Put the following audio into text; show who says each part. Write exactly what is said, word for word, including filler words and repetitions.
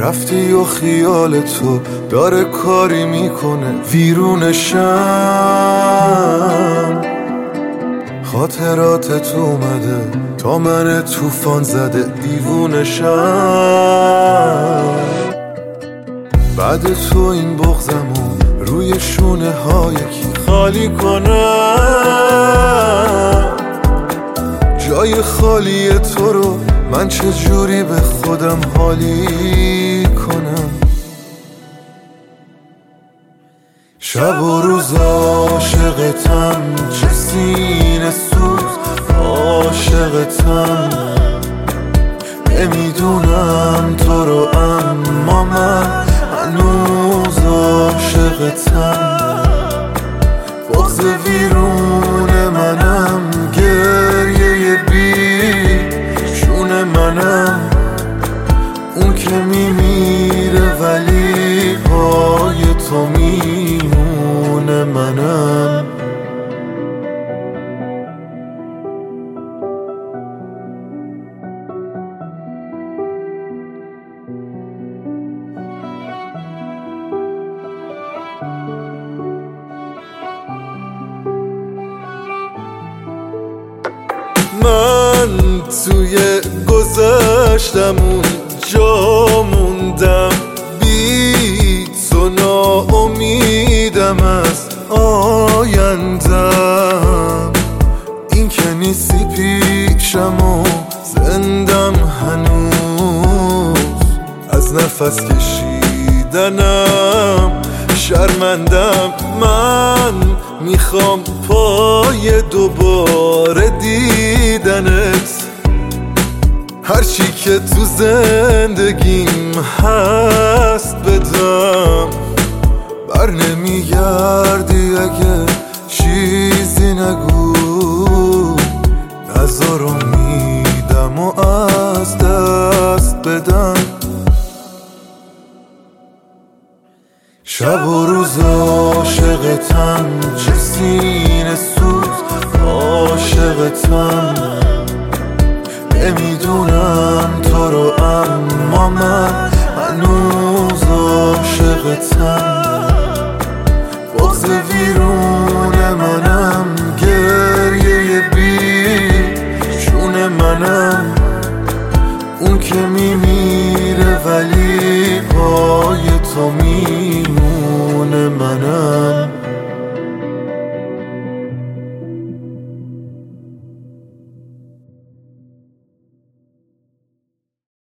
Speaker 1: رفتی و خیال تو داره کاری میکنه ویرونشم. خاطراتت اومده تا من توفان زده دیوونشم. بعد تو این بغضمو روی شونه های کی خالی کنم. جای خالی تو رو من چجوری به خودم حالی کنم. شب و روز عاشقتم، چه سینه سوز عاشقتم. نمیدونم تو رو اما من هنوز عاشقتم. بغض ویرون منم، گریه بی شون منم. اون که میمیره ولی پای تو میمونه منم. من توی گذشتم اون جا موندم، بی تو ناامیدم از آیندم. این که نیستی پیشم و زندم هنوز، از نفس کشیدنم شرمندم. من میخوام پای دوباره دیدنت. هرچی که تو زندگیم هست بدم، بر نمیگردی اگه چیزی نگو. نذار امیدم و از دست بدم. شب و روز عاشقتم، چه سینه سوز عاشقتم. نمیدونم تو رو اما من هنوز عاشقتم.